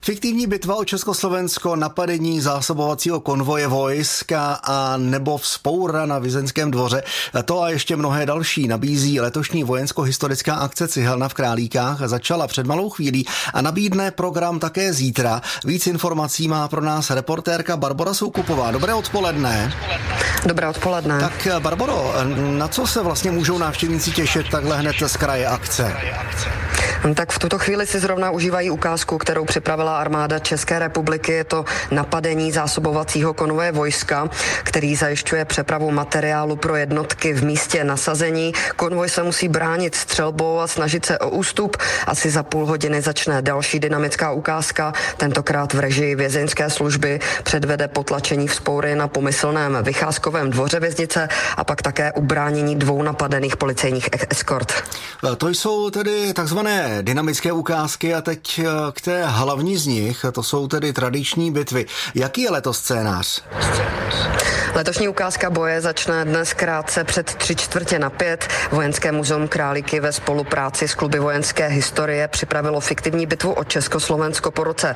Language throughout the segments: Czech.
Fiktivní bitva o Československo, napadení zásobovacího konvoje vojska a nebo vzpoura na Vězeňském dvoře. To a ještě mnohé další nabízí letošní vojensko-historická akce Cihelna v Králíkách. Začala před malou chvílí a nabídne program také zítra. Víc informací má pro nás reportérka Barbora Soukupová. Dobré odpoledne. Dobré odpoledne. Tak Barboro, na co se vlastně můžou návštěvníci těšit takhle hned z kraje akce? Tak v tuto chvíli si zrovna užívají ukázku, kterou připravila armáda České republiky. Je to napadení zásobovacího konvoje vojska, který zajišťuje přepravu materiálu pro jednotky v místě nasazení. Konvoj se musí bránit střelbou a snažit se o ústup. Asi za půl hodiny začne další dynamická ukázka. Tentokrát v režii vězeňské služby předvede potlačení vzpoury na pomyslném Vycházkovém dvoře věznice a pak také ubránění 2 napadených policejních eskort. To jsou tedy takzvané dynamické ukázky a teď k té hlavní z nich, to jsou tedy tradiční bitvy. Jaký je letos scénář? Letošní ukázka boje začne dnes krátce před 3:45. Vojenské muzeum Králíky ve spolupráci s kluby vojenské historie připravilo fiktivní bitvu o Československo po roce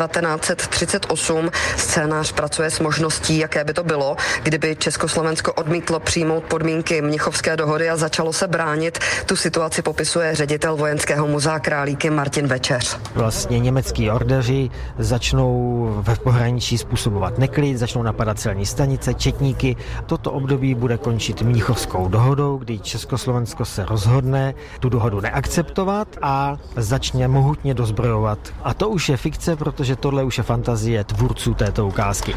1938. Scénář pracuje s možností, jaké by to bylo, kdyby Československo odmítlo přijmout podmínky Mnichovské dohody a začalo se bránit. Tu situaci popisuje ředitel vojenského muzea Králíky Martin Večeř. Vlastně německý ordeři začnou ve pohraničí způsobovat neklid, začnou napadat celní stanice, četníky. Toto období bude končit Mnichovskou dohodou, kdy Československo se rozhodne tu dohodu neakceptovat a začne mohutně dozbrojovat. A to už je fikce, protože tohle už je fantazie tvůrců této ukázky.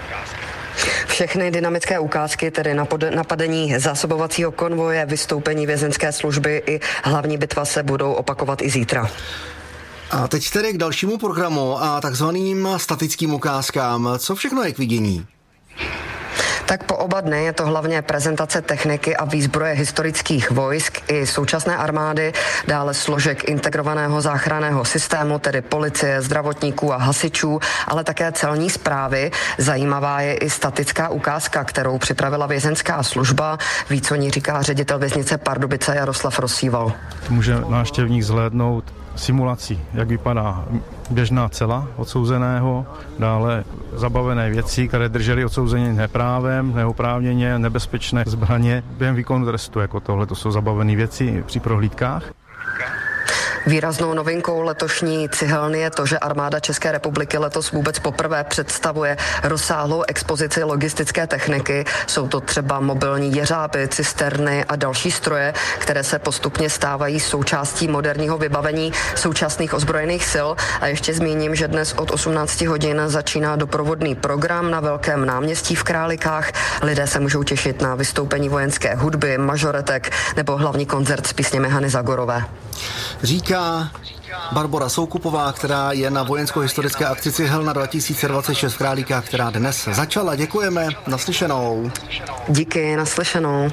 Všechny dynamické ukázky, tedy napadení zásobovacího konvoje, vystoupení vězeňské služby i hlavní bitva se budou opakovat i zítra. A teď tedy k dalšímu programu a takzvaným statickým ukázkám. Co všechno je k vidění? Tak po oba dny je to hlavně prezentace techniky a výzbroje historických vojsk i současné armády, dále složek integrovaného záchranného systému, tedy policie, zdravotníků a hasičů, ale také celní správy. Zajímavá je i statická ukázka, kterou připravila vězeňská služba. Víc o ní říká ředitel věznice Pardubice Jaroslav Rosíval. Může návštěvník zhlédnout simulaci, jak vypadá běžná cela odsouzeného, dále zabavené věci, které drželi odsouzení neprávem, neoprávněně, nebezpečné zbraně během výkonu trestu, jako tohle, to jsou zabavené věci při prohlídkách. Výraznou novinkou letošní Cihelny je to, že armáda České republiky letos vůbec poprvé představuje rozsáhlou expozici logistické techniky. Jsou to třeba mobilní jeřáby, cisterny a další stroje, které se postupně stávají součástí moderního vybavení současných ozbrojených sil. A ještě zmíním, že dnes od 18 hodin začíná doprovodný program na Velkém náměstí v Králíkách. Lidé se můžou těšit na vystoupení vojenské hudby, mažoretek nebo hlavní koncert s písněmi Hany Zagorové. Říká Barbora Soukupová, která je na vojensko-historické akci Cihelna 2026 v Králíkách, která dnes začala. Děkujeme, naslyšenou. Díky, naslyšenou.